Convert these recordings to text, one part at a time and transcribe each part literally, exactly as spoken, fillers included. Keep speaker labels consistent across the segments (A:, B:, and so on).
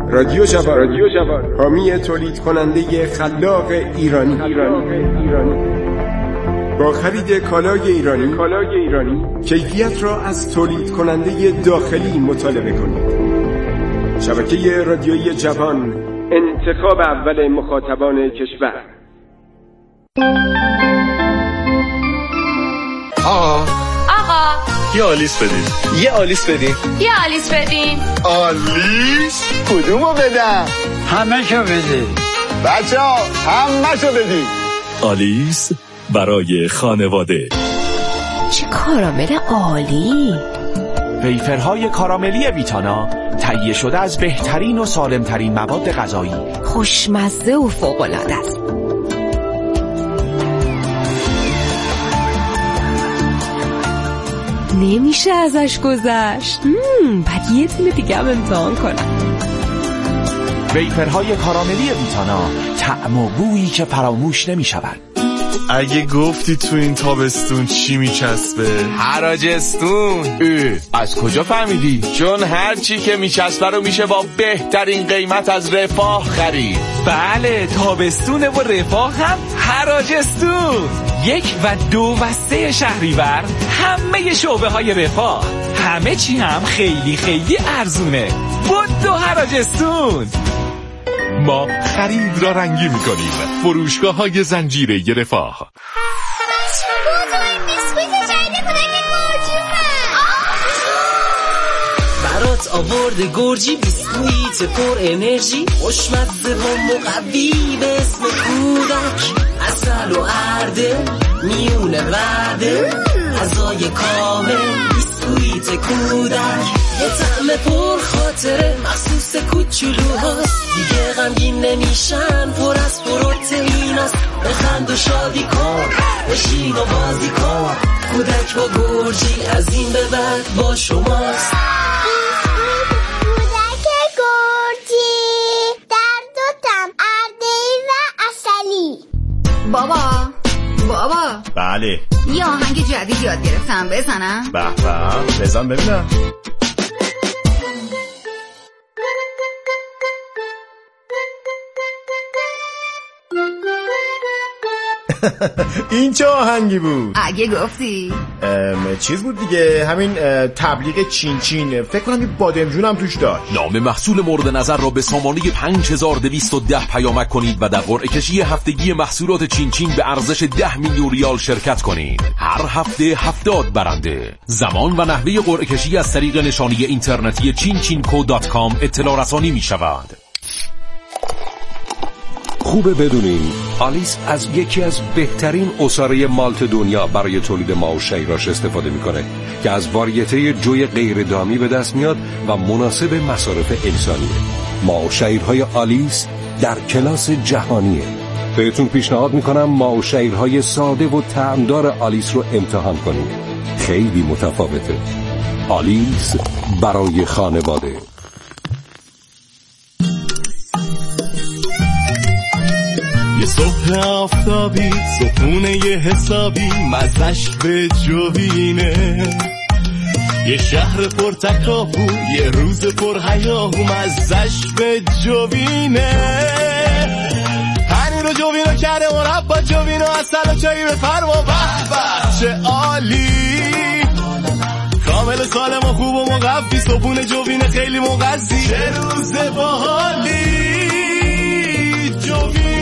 A: رادیو جوان، رادیو جوان، حامی تولید کننده خلاق ایرانی. ایرانی. ایرانی. با خرید کالای ایرانی، کالای ایرانی، کیفیت را از تولید کننده داخلی مطالبه کنید. شبکه رادیویی جوان، انتخاب اول مخاطبان کشور.
B: آقا
C: آقا
B: یه آلیس بدین.
D: یه آلیس بدین.
C: یه آلیس بدین.
B: آلیس؟
D: کدومو بدم؟
E: همه شو بدین.
D: بچه ها همه شو بدین.
F: آلیس برای خانواده.
G: چه کارامل عالی!
H: ویفرهای کاراملی ویتانا تهیه شده از بهترین و سالمترین مواد غذایی،
G: خوشمزه و فوق‌العاده است. نمیشه ازش گذشت. بعد یه تونه دیگه هم امتحان کنم.
H: ویفرهای کاراملی ویتانا، طعم و بویی که فراموش نمیشود.
B: اگه گفتی تو این تابستون چی میچسبه؟
I: حراجستون. از کجا فهمیدی؟ چون هر چی که میچسبه رو میشه با بهترین قیمت از رفاه خرید.
H: بله، تابستونه و رفاه هم حراجستون. یک و دو و سه شهریور همه شعبه های رفاه، همه چی هم خیلی خیلی ارزونه. بود دو حراجستون.
F: ما خرید را رنگی میکنیم. فروشگاه های زنجیره رفاه.
J: برات آورده گرجی، بیسکویت پر انرژی، خوشمزه و مقوی به اسم کودک، عسل و ارده میونه ورده، غذای کامل بیسکویت کودک، یه طعم پر خاطره مخصوص کوچولوهاست، دیگه غمگین نمیشن، پر از پروتئیناست. بخند و شادی کن، بشین و بازی کن، کودک با گرجی از این به بعد با شماست.
K: کودک گرجی در دو طعم، ارده‌ای و عسلی.
C: بابا بابا
B: بله،
C: یه آهنگ جدید یاد گرفتم، بزنم؟
B: به به، بزن ببینم. این چه آهنگی بود؟
C: اگه گفتی
B: چیز بود دیگه، همین تبلیغ چین چین، فکر کنم این بادمجون هم توش داشت.
I: نام محصول مورد نظر را به سامانه پنج هزار و دویست و ده پیامک کنید و در قرعه کشی هفتگی محصولات چین چین به ارزش ده میلیون ریال شرکت کنید. هر هفته هفتاد برنده. زمان و نحوه قرعه کشی از طریق نشانی اینترنتی چین چین کو دات کام اطلاع رسانی می شود.
L: خوبه بدونین آلیس از یکی از بهترین اساره مالت دنیا برای تولید ماه و شیراش استفاده میکنه که از واریته جوی غیر دامی به دست میاد و مناسب مصارف انسانیه. ماه و شیرهای آلیس در کلاس جهانیه. بهتون پیشنهاد میکنم ماه و شیرهای ساده و طعمدار آلیس رو امتحان کنید. خیلی متفاوته. آلیس برای خانواده.
M: یه صبح آفتابی، صبحونه یه حسابی، مزش به جوینه. یه شهر پر تکاپو، یه روز پر هیاهو، مزش به جوینه. پنیر و جوینو کرده مربا، جوینو اصل و چایی به فرما، به به چه عالی. کامل سالم و خوب و مقوی، صبحونه جوینه خیلی مغذی، چه روز باحالی جوین.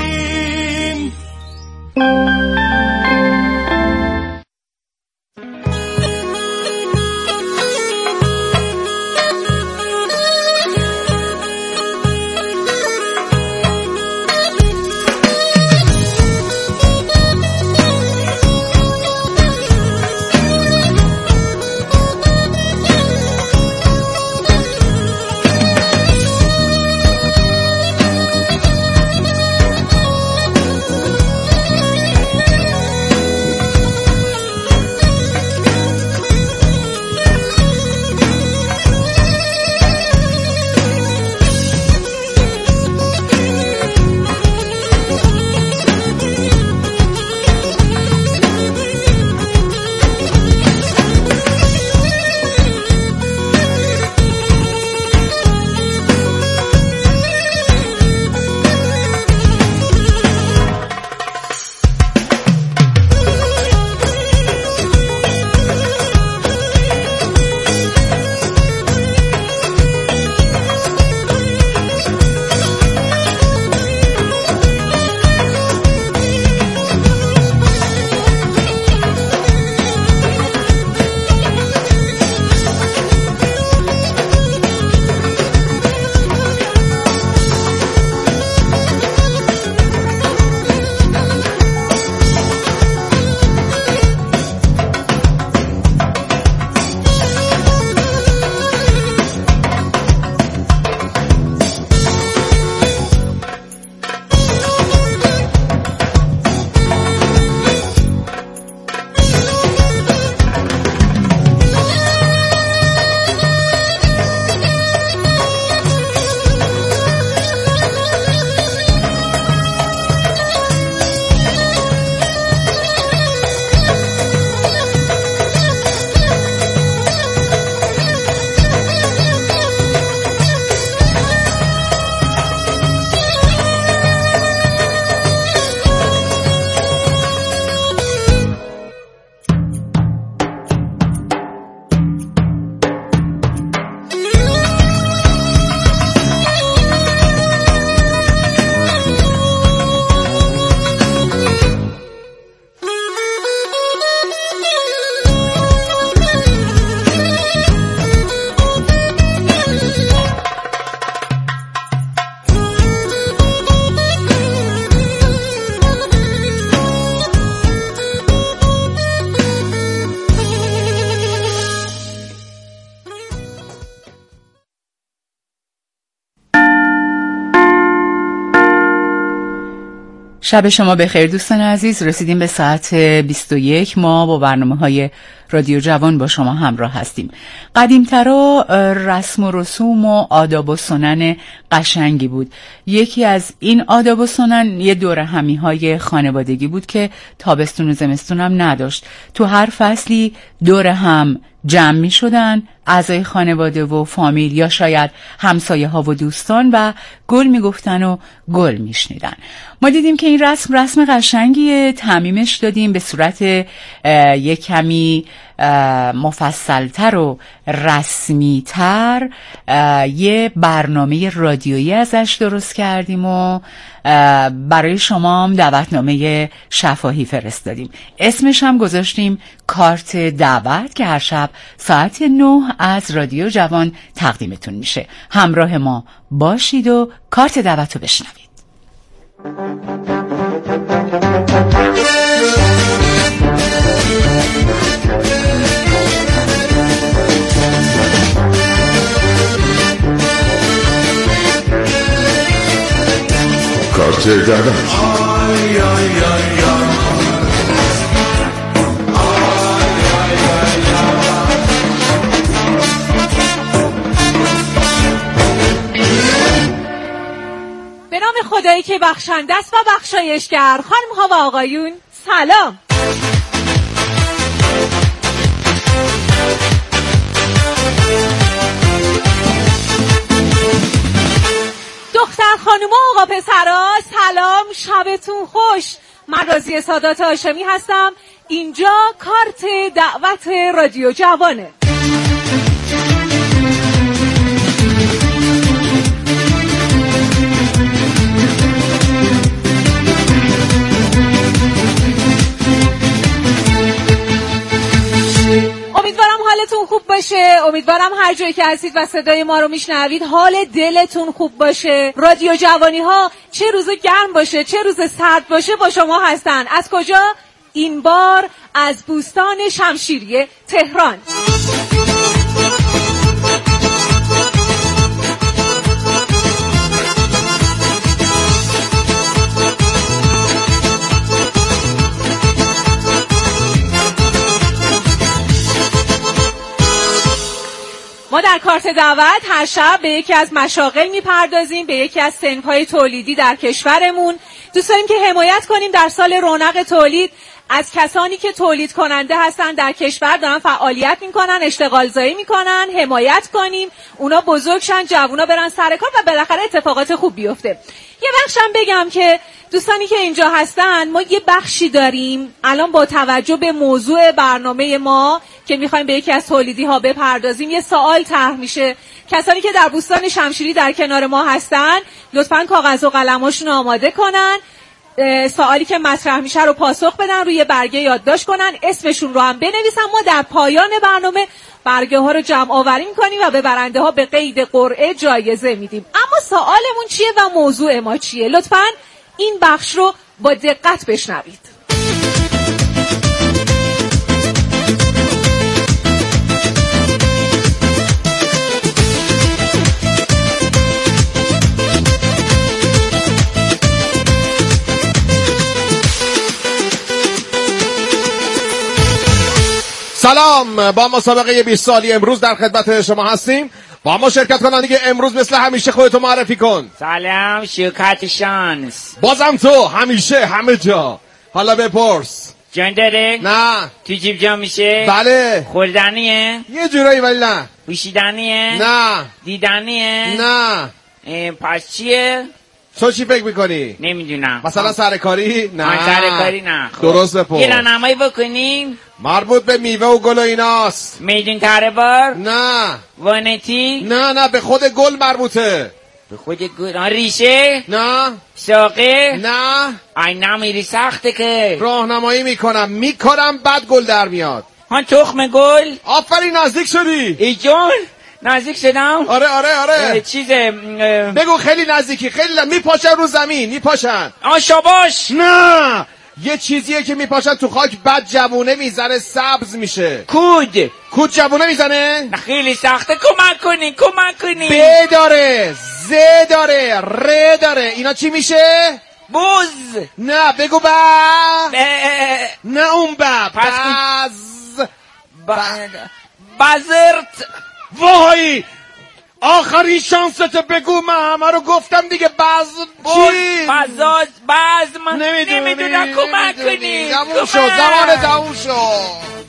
E: شب شما بخیر دوستان عزیز. رسیدیم به ساعت بیست و یک. ما با برنامه‌های رادیو جوان با شما همراه هستیم. قدیم‌ترا رسم و رسوم و آداب و سنن قشنگی بود. یکی از این آداب و سنن یه دوره همی‌های خانوادگی بود که تابستون و زمستون هم نداشت. تو هر فصلی دوره هم جمع می شدن اعضای خانواده و فامیل یا شاید همسایه ها و دوستان و گل می گفتن و گل می شنیدن. ما دیدیم که این رسم رسم قشنگیه، تعمیمش دادیم به صورت یک کمی مفصلتر و رسمیتر، یه برنامه رادیویی ازش درست کردیم و برای شما هم دعوتنامه شفاهی فرستادیم. اسمش هم گذاشتیم کارت دعوت که هر شب ساعت نه از رادیو جوان تقدیمتون میشه. همراه ما باشید و کارت دعوت رو بشنوید.
A: کارت دعوت.
M: آی آی آی
N: به نام خدایی که بخشنده است و بخشایشگر. خانم ها و آقایون سلام. دختر خانوما و آقا پسرا سلام، شبتون خوش. من راضیه سادات هاشمی هستم. اینجا کارت دعوت رادیو جوانه. امیدوارم حالتون خوب باشه. امیدوارم هر جایی که هستید و صدای ما رو میشنوید حال دلتون خوب باشه. رادیو جوانی ها چه روز گرم باشه چه روز سرد باشه با شما هستن. از کجا؟ این بار از بوستان شمشیری تهران. ما در کارت دعوت هر شب به یکی از مشاغل میپردازیم، به یکی از صنف‌های تولیدی در کشورمون. دوست داریم که حمایت کنیم در سال رونق تولید از کسانی که تولید کننده هستن در کشور، دارن فعالیت میکنن، اشتغال زایی میکنن، حمایت کنیم اونا بزرگ شن، جوونا برن سر کار و بالاخره اتفاقات خوب بیفته. یه بخشم بگم که دوستانی که اینجا هستن ما یه بخشی داریم الان با توجه به موضوع برنامه ما که میخوایم به یکی از تولیدی ها بپردازیم. یه سوال طرح میشه. کسانی که در بوستان شمشیری در کنار ما هستن لطفاً کاغذ و قلماشون آماده کنن، سوالی که مطرح میشه رو پاسخ بدن، روی برگه یادداشت کنن، اسمشون رو هم بنویسن. ما در پایان برنامه برگه ها رو جمع آوری میکنیم و به برنده ها به قید قرعه جایزه میدیم. اما سوالمون چیه و موضوع ما چیه؟ لطفاً این بخش رو با دقت بشنوید.
B: سلام، با مسابقه بیست سالی امروز در خدمت شما هستیم. با ما شرکت کننده امروز مثل همیشه خودتو معرفی کن.
O: سلام، شرکت شانس.
B: بازم تو همیشه همه جا. حالا بپرس
O: جان داره؟
B: نه.
O: تو جیب جا میشه؟
B: بله.
O: خوردنیه؟
B: یه جورایی ولی نه.
O: پوشیدنیه؟
B: نه.
O: دیدنیه؟
B: نه.
O: پس چیه؟
B: تو چی فکر میکنی؟
O: نمیدونم.
B: مثلا سرکاری؟ نه.
O: سرکاری نه. خب.
B: درست بپرس.
O: یه راهنمایی بکنیم.
B: مربوط به میوه و گل و ایناست.
O: میدون تره بار؟
B: نه.
O: وانتی؟
B: نه نه به خود گل مربوطه.
O: به خود گل؟ آن ریشه؟
B: نه.
O: ساقه؟
B: نه.
O: ای نمیری سخته که.
B: راهنمایی میکنم میکنم بعد گل در میاد.
O: آن تخم گل؟
B: آفرین، نزدیک شدی.
O: ای جون نزدیک شدم؟
B: آره آره آره.
O: چیزه
B: بگو خیلی نزدیکی. خیلی ل... میپاشن رو زمین میپاشن.
O: آن شاباش.
B: نه، یه چیزیه که میپاشن تو خاک بعد جوونه میزنه سبز میشه.
O: کود.
B: کود جوونه میزنه؟
O: خیلی سخته. کمک کنی کمک کنی.
B: ب داره، ز داره، ر داره. اینا چی میشه؟
O: بوز.
B: نه بگو با. نه اون با. بز.
O: بزرت.
B: وای آخری شانست بگو، من همه رو گفتم دیگه. باز
O: چی؟ بازاز باز من نمیدونم کمک کنی.
B: تموم شد زمان تموم شد.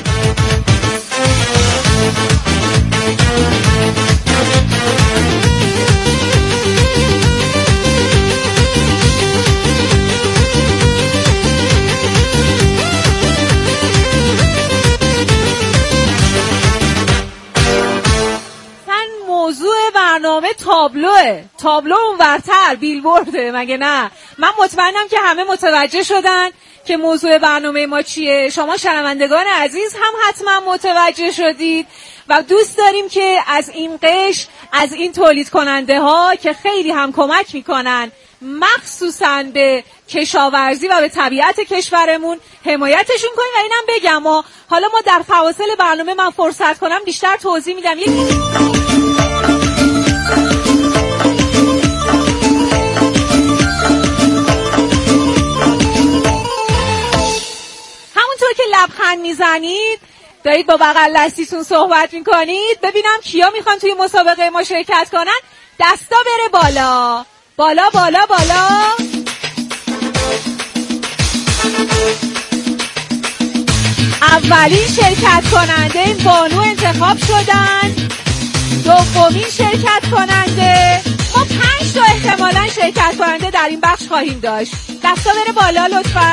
N: موضوع برنامه تابلوه. تابلو اونورتر بیلبورده مگه نه؟ من مطمئنم که همه متوجه شدن که موضوع برنامه ما چیه. شما شنوندگان عزیز هم حتما متوجه شدید و دوست داریم که از این قش، از این تولید کننده ها که خیلی هم کمک میکنن مخصوصاً به کشاورزی و به طبیعت کشورمون حمایتشون کنیم. و اینم بگم و حالا ما در فواصل برنامه من فرصت کنم بیشتر توضیح میدم. یک همونطور که لبخند میزنید دارید با بغل دستیتون صحبت میکنید، ببینم کیا میخوان توی مسابقه ما شرکت کنن. دستا بره بالا بالا بالا بالا. اولین شرکت کننده بانو انتخاب شدن. دومین شرکت کننده. ما پنج تا احتمالاً شرکت کننده در این بخش خواهیم داشت. دستا بره بالا لطفاً.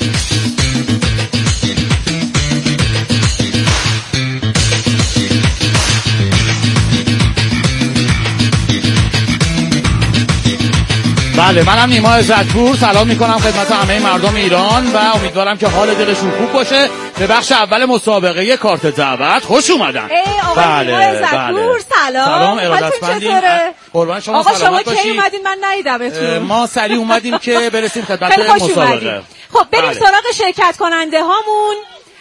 P: بله، منم نیما عزتپور سلام میکنم خدمت همه مردم ایران و امیدوارم که حال دلشون خوب باشه. به بخش اول مسابقه کارت دعوت خوش اومدن.
N: ای آقا
P: بله،
N: نیما عزتپور سلام.
P: سلام ارادتمندیم. قربان شما
N: آقا
P: سلامت
N: شما کی اومدین؟ من ندیدمتون.
P: ما سریع اومدیم که برسیم خدمت مسابقه.
N: خب بریم
P: بله.
N: سراغ شرکت کننده هامون.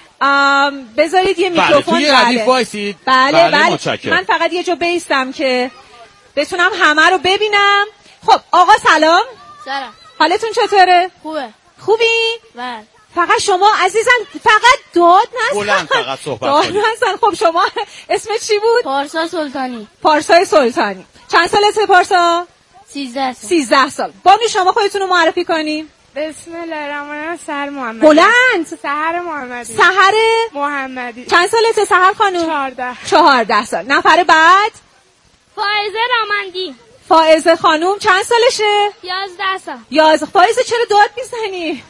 N: بذارید یه میکروفون.
P: بله، توی ردیف وایسید.
N: بله
P: بله,
N: بله. من فقط یه جا بیستم که بتونم همه رو ببینم. خب آقا سلام.
Q: سلام.
N: حالتون چطوره؟
Q: خوبه.
N: خوبی؟
Q: بله.
N: فقط شما عزیزم فقط داد نزن.
P: بلند فقط صحبت
N: داد
P: کنید.
N: نزن. خب شما اسم چی بود؟
Q: پارسا سلطانی.
N: پارسای سلطانی. چند سالته پارسا؟
Q: سیزده سال.
N: سیزده سال. بانو شما خودتون رو معرفی کنین.
R: بسم الله الرحمن الرحیم. سحر محمدی.
N: بلند.
R: سحر محمدی.
N: سحر
R: محمدی.
N: چند سالته سحر خانم؟
R: چهارده.
N: چهارده سال. نفر بعد؟
Q: فائزه رامندی.
N: فائزه خانم چند سالشه؟
Q: یازده سال.
N: یازده. فائزه چرا داد میزنی؟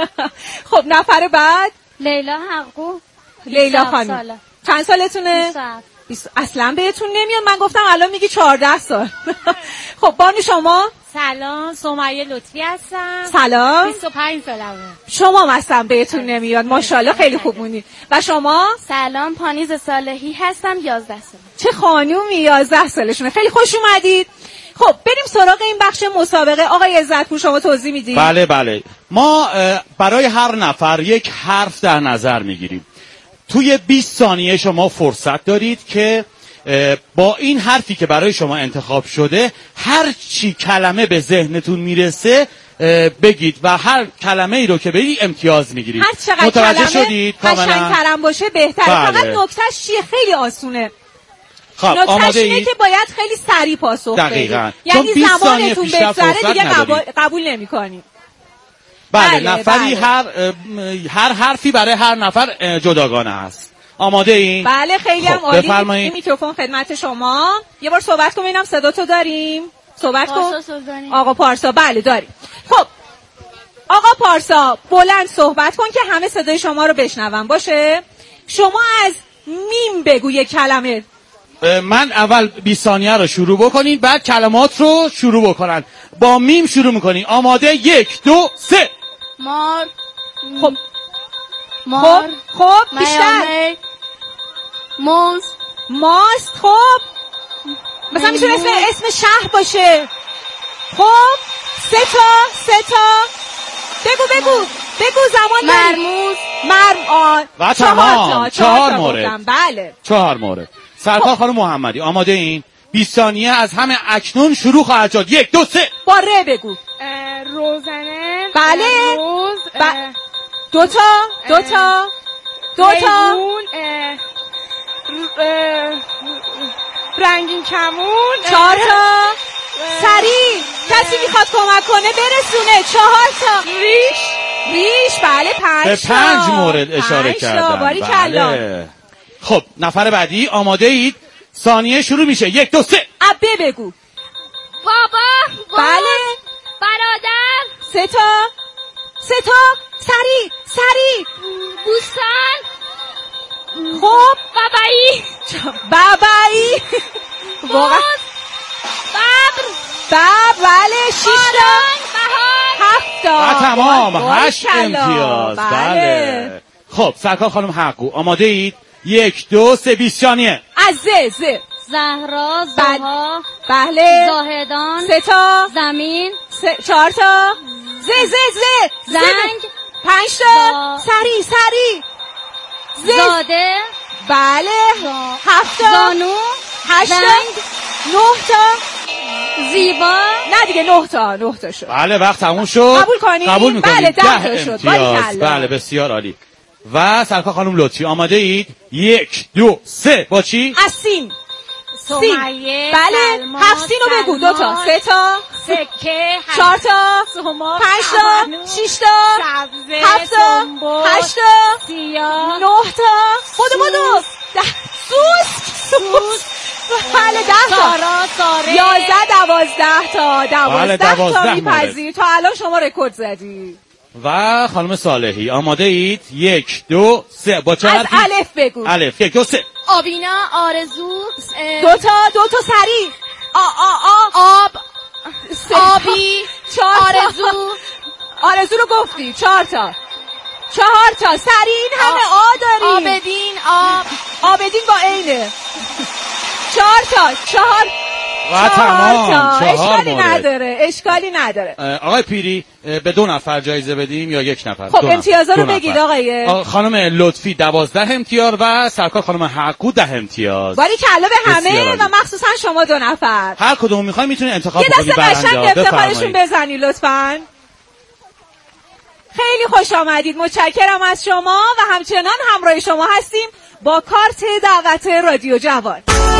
N: خب نفر بعد؟
Q: لیلا حقو.
N: لیلا خانم چند سالتونه؟ بیست. اصلا بهتون نمیاد. من گفتم الان میگی چهارده سال. خب بانو شما؟
S: سلام، سمیه لطفی هستم.
N: سلام.
S: بیست و پنج سالمه.
N: شما مثلا بهتون نمیاد. ماشاءالله خیلی خوب مونید. و شما؟
Q: سلام، پانیز صالحی هستم. یازده سال.
N: چه خانومی یازده سالشونه. خیلی خوش اومدید. خب بریم سراغ این بخش مسابقه. آقای عزتپور شما توضیح میدید؟
P: بله بله. ما برای هر نفر یک حرف در نظر میگیریم. توی بیست ثانیه شما فرصت دارید که با این حرفی که برای شما انتخاب شده هر چی کلمه به ذهنتون میرسه بگید و هر کلمه ای رو که بگید امتیاز میگیرید.
N: هر چقدر
P: متوجه
N: کلمه
P: شدید؟
N: قشنگ‌ترم باشه بهتره.
P: بله.
N: فقط نکتهش چیه؟ خیلی آسونه.
P: خب
N: نکتهش اینه که باید خیلی سریع پاسخ بدید.
P: دقیقاً.
N: یعنی زمانتون بگذره دیگه قبول, قبول نمی‌کنید.
P: بله,
N: بله
P: نفری
N: بله.
P: هر هر حرفی برای هر نفر جداگانه است. آماده این؟
N: بله خیلی هم
P: خب
N: عالی.
P: بفرمایید.
N: این میکروفون خدمت شما. یه بار صحبت کن ببینم صدا تو داریم. صحبت کن. آقا پارسا. بله داریم. خب آقا پارسا بلند صحبت کن که همه صدای شما رو بشنون. باشه شما از میم بگو یک کلمه.
P: من اول بیست ثانیه رو شروع بکنید بعد کلمات رو شروع بکنن. با میم شروع میکنید. آماده؟ یک دو سه.
Q: مار.
N: خب
Q: مار.
N: خب خب بیشتر.
Q: موز.
N: ماست. خب مثلا میتونه اسم اسم شهر باشه. خب سه تا سه تا بگو بگو بگو زمان
Q: مرموز.
N: مرم آن
P: و تمام. چهار مورد.
N: بله
P: چهار مورد. سرکار خانم محمدی آماده این؟ بیست ثانیه از همه اکنون شروع خواهد شد. یک دو سه.
N: با ر بگو.
R: روزنه.
N: بله.
R: روز.
N: ب... دوتا دوتا دوتا
R: رنگین کمون.
N: چهار تا. سریع کسی میخواد کمک کنه برسونه. چهار تا.
R: ریش.
N: ریش. بله پنج
P: به پنج مورد اشاره کردم.
N: بله.
P: خب نفر بعدی آماده اید؟ ثانیه شروع میشه. یک دو سه.
N: ابه بگو.
Q: بابا.
N: بله.
Q: برادر.
N: سه تا. سه تا. سریع سریع.
Q: بوستان.
N: خب
Q: بابایی.
N: بابایی. واقعا.
Q: ببر.
N: ببر. بله. شیش تا. هفت تا.
P: و تمام. هشت امتیاز. بله. بله. خب سرکار خانم حقو آماده اید؟ یک دو سه بیست ثانیه.
N: از ز ز.
Q: زهرا. زها.
N: بله.
Q: زاهدان.
N: سه تا.
Q: زمین.
N: سه. چهار تا. ز ز ز.
Q: زنگ.
N: پنج تا. سری سری.
Q: زاده.
N: بله. هفت تا.
Q: زانو.
N: هشت تا. نه تا.
Q: زیبا.
N: نه دیگه نه تا. نه تا شد.
P: بله وقت تموم شد.
N: قبول کنید؟
P: قبول میکنید.
N: بله ده,
P: ده
N: تا شد.
P: امتیاز. بله بسیار عالی. و سرکار خانم لطفی آماده اید؟ یک دو سه. با چی؟
N: از سین.
S: سمیه.
N: بله. هفت سین رو بگو. دو تا. سه تا.
S: سکه.
N: چهار تا.
S: سوما.
N: پنج تا. شیش تا.
S: سبزه.
N: هفت تا. هشت تا.
S: سیاه.
N: نه تا. بدو بدو. سوسک. سوسک. بله ده تا.
S: سارا. ساره.
N: یازده دوازده تا. دوازده تا میپذیری. تا الان شما رکورد زدی.
P: و خانم صالحی آماده اید؟ یک دو سه. با چه
N: از الف بگو.
P: الف. یک دو سه.
Q: آبینا. آرزو.
N: دو تا. دو تا سریع. آ آ آ.
Q: آب. آبی.
N: آرزو. آرزو رو گفتی. چهار تا. چهار تا. سریع. این همه آ داریم.
Q: آبدین. آب.
N: آبدین با عینه. چهار تا. چهار
P: و تمام.
N: چهار اشکالی نداره. اشکالی نداره.
P: آقای پیری به دو نفر جایزه بدیم یا یک نفر؟
N: خب امتیازا رو بگید آقای.
P: خانم لطفی دوازده امتیاز و سرکار خانم حقو ده امتیاز.
N: باری کلا به همه و مخصوصا شما دو نفر.
P: هر کدوم میخواین میتونید انتخاب
N: کنید.
P: کنید.
N: یه دست قشنگ افتخارشون بزنید لطفاً. خیلی خوش آمدید. متشکرم از شما و همچنان همراه شما هستیم با کارت دعوت رادیو جوان.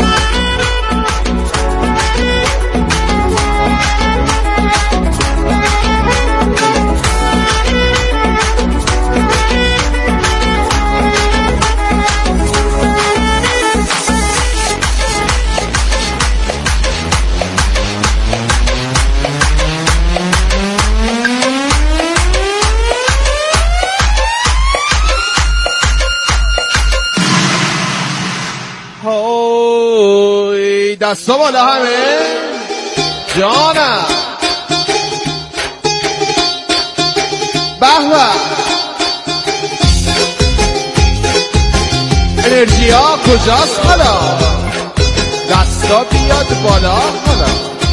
B: دستا بالا همه جانم. به به. انرژی ها کجاست حالا؟ دستا بیاد بالا حالا.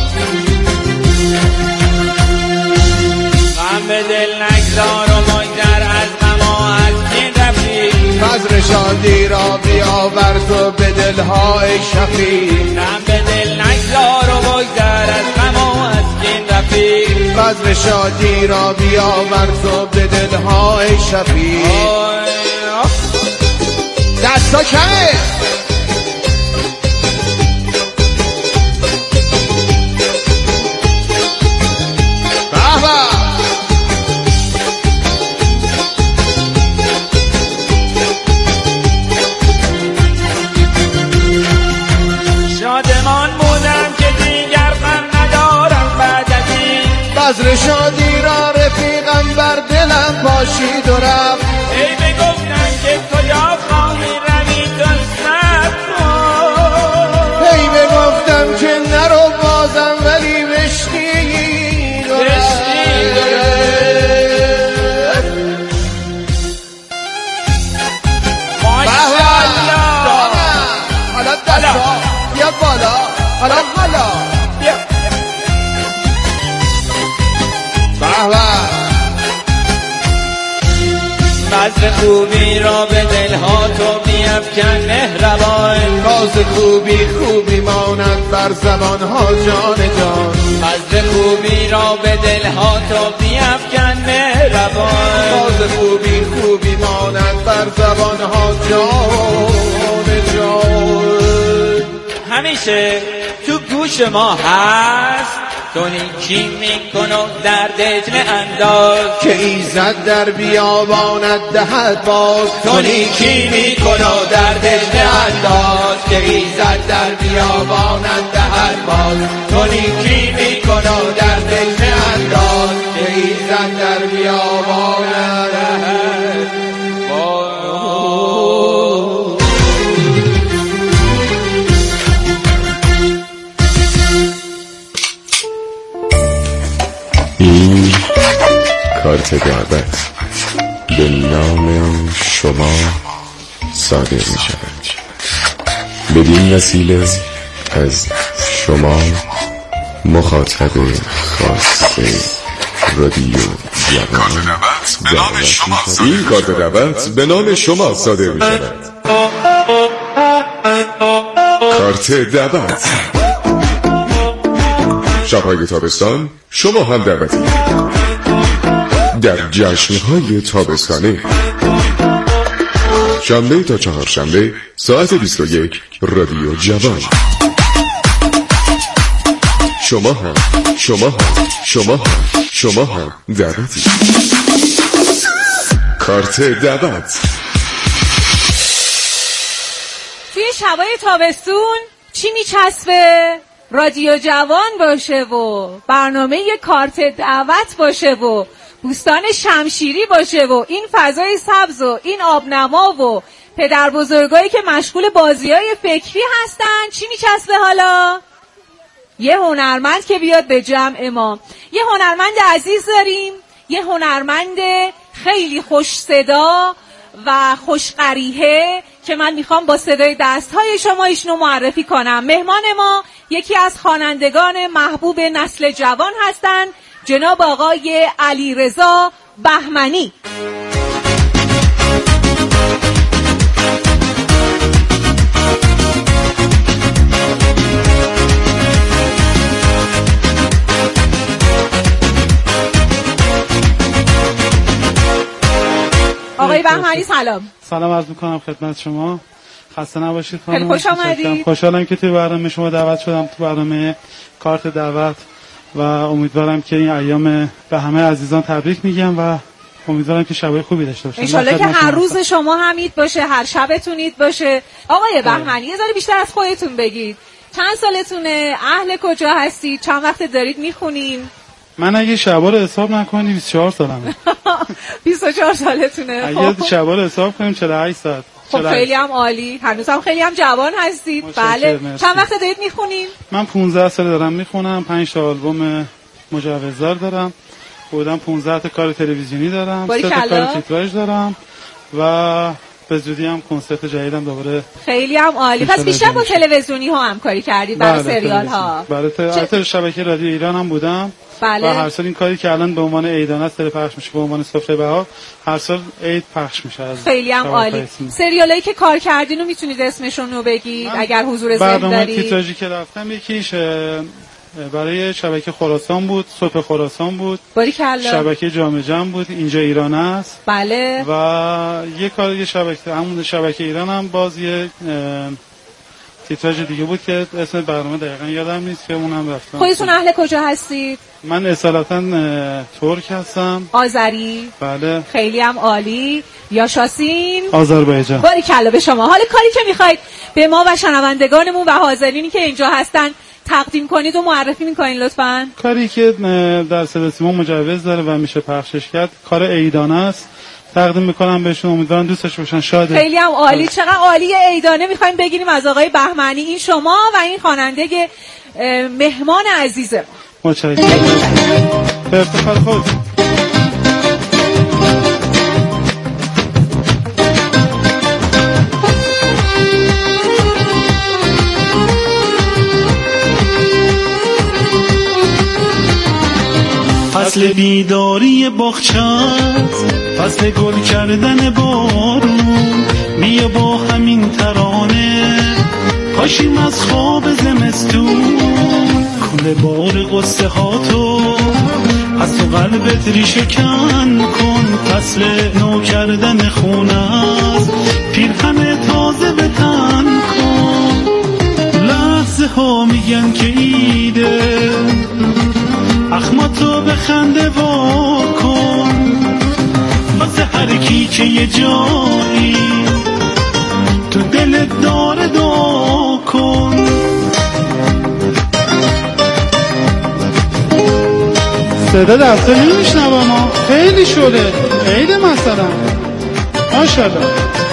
O: غم به دل نگذار و مگذر از غم و از این رفیق.
B: فضل شادی را بیاور تو به دلهای شفیق.
O: غم به دل نگذار و مگذر از غم و از این رفیق.
B: فضل شادی را بیاور تو به دلهای شفیق. دستا کمه.
O: شادمان بودم که دیگر غم ندارم بعد از این.
B: بذر شادی را رفیقم بر دلم پاشید و رفت.
O: ای بگفتن که کجا خواهی روی تو صبر کن.
B: ای بگفتم که نرو بازم ولی بشنید و رفت.
O: ماشاءالله.
B: حالا دستا بیاد بالا. حالا حالا بیا. به به.
O: بذر خوبی را به دلها تو بیفکن مهربان.
M: راز خوبی خوبی ماند بر زبانها جان جان.
O: بذر خوبی را به دلها تو بیفکن مهربان.
M: راز خوبی خوبی ماند بر زبانها جان جان.
O: همیشه تو گوش ما هست تو نیکی میکن و در دجل انداز.
M: که ایزد در بیابانت دهد باز.
O: تو نیکی میکن و در دجل انداز. که ایزد در بیابانت دهد باز.
M: تو نیکی میکن و در دجل انداز. که ایزد در بیابانت دهد باز.
A: این کارت دعوت به نام شما صادر می شود. بدین وسیله از شما مخاطب خاص رادیو جوان دعوت این کارت دعوت به نام شما صادر می شود. کارت دعوت شب‌های تابستان شما هم دعوتی در جشن‌های تابستانه شنبه تا چهارشنبه ساعت بیست و یک رادیو جوان. شما هم شما هم شما هم شما هم دعوتی. کارت دعوت.
N: توی شبای تابستون چی میچسبه؟ رادیو جوان باشه و برنامه کارت دعوت باشه و بوستان شمشیری باشه و این فضای سبز و این آبنما و پدر بزرگایی که مشغول بازی‌های فکری هستن. چی میچسبه حالا؟ یه هنرمند که بیاد به جمع ما. یه هنرمند عزیز داریم، یه هنرمند خیلی خوش صدا و خوش قریحه که من میخوام با صدای دستهای شما ایشونو معرفی کنم. مهمان ما یکی از خوانندگان محبوب نسل جوان هستند، جناب آقای علیرضا بهمنی. آقای بهمنی سلام.
T: سلام عرض میکنم خدمت شما. خسته نباشید خانم.
N: خیلی خوش آمدید.
T: خوشحالم که توی برنامه شما دعوت شدم، تو برنامه کارت دعوت، و امیدوارم که این ایام به همه عزیزان تبریک میگم و امیدوارم که شبای خوبی داشته باشید.
N: ان شاءالله که هر روز شما هم عید باشه، هر شبتون عید باشه. آقای بهمنی یه ذره بیشتر از خودتون بگید. چند سالتونه؟ اهل کجا هستید؟ چند وقت دارید میخونین؟
T: من اگه شبا رو حساب نکنی بیست و چهار سالمه.
N: بیست و چهار سالتونه.
T: اگه شبا رو حساب کنیم چهل و هشت ساعت.
N: خب خیلی هم عالی. هنوز هم خیلی هم جوان هستید. بله. چند وقت دارید میخونین؟
T: من پانزده سال دارم میخونم. پنج تا آلبوم مجوزدار دارم. خودم پانزده تا کار تلویزیونی دارم. سه تا کار تیتراژ دارم و به زودی هم کنسرت جدیدم دوباره.
N: خیلی هم عالی. پس بیشتر با تلویزیونی ها همکاری کردید برای سریال ها؟
T: برای البته شبکه رادیو ایران هم بودم.
N: بله.
T: و هر سال این کاری که الان به عنوان عیدانه است پخش میشه، به عنوان سفره بهار هر سال عید پخش میشه.
N: خیلی هم عالی. سریالایی که کار کردین رو میتونید اسمشون رو بگید اگر حضور ذهن دارید؟
T: برنامه تیتراژی که رفتم یکیش برای شبکه خراسان بود، صبح خراسان بود.
N: باریکلا.
T: شبکه جام جم بود، اینجا ایران است.
N: بله.
T: و یه کار یه شبکه همون شبکه ایران هم باز یه تیتراژ دیگه بود که اسم برنامه دقیقا یادم نیست که اونم رفتم.
N: خودتون اهل کجا هستید؟
T: من اصالتا ترک هستم.
N: آذری؟
T: بله.
N: خیلی هم عالی. یاشاسین؟
T: آذربایجان.
N: باریکلا به شما. حالا کاری که میخواید به ما و شنوندگانمون و حاضرینی که اینجا هستن تقدیم کنید و معرفی میکنین لطفاً.
T: کاری که در صدا سیما مجوز داره و میشه پخشش کرد کار عیدانه است. تقدیم میکنم بهشون، امیدوارم دوستش باشن. شاده.
N: خیلی هم عالی. چقدر عالی عیدانه میخوایم بگیریم از آقای بهمنی. این شما و این خواننده مهمان عزیز ما.
T: متشکرم. به افتخار خود. فصل بیداری باغچه‌ت، فصل گل کردن بارون. بیا با همین ترانه پاشیم از خواب زمستون. کنه بار قصه ها تو از تو قلبت ریشه کن کن. فصل نو کردن خونه است، پیرهن تازه به تن کن. لحظه ها میگن که ایده، اخماتو به خنده وا کن. واسه هر کی که یه جایی تو دلت داره دعا کن.
U: صدا دسته نمیشنوم ها، خیلی شده عید مثلا. ماشاءالله.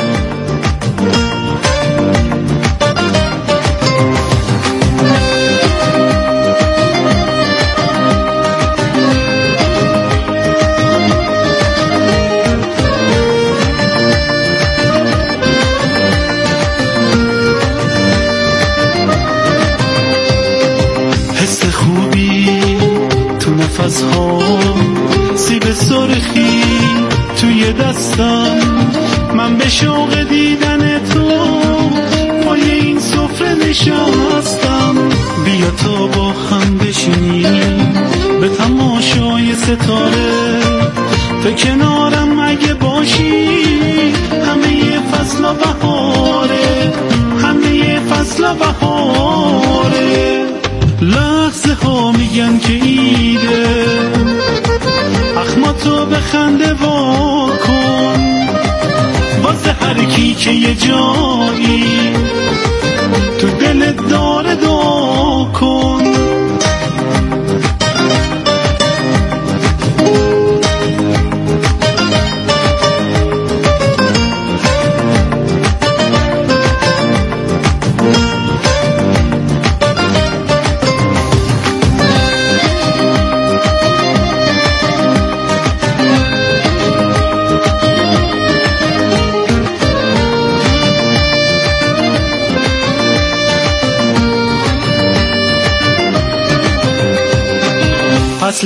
T: حس خوبی تو نفس ها، سیب سرخی توی دستم. من به شوق دیدن تو پای این سفره نشستم. بیا تا با هم بشینیم به تماشای ستاره. تو کنارم اگه باشی همه فصل و بهاره، همه فصل و بهاره. لحظه ها میگن که ایده، اخماتو به خنده وا کن. واسه هر کی که یه جایی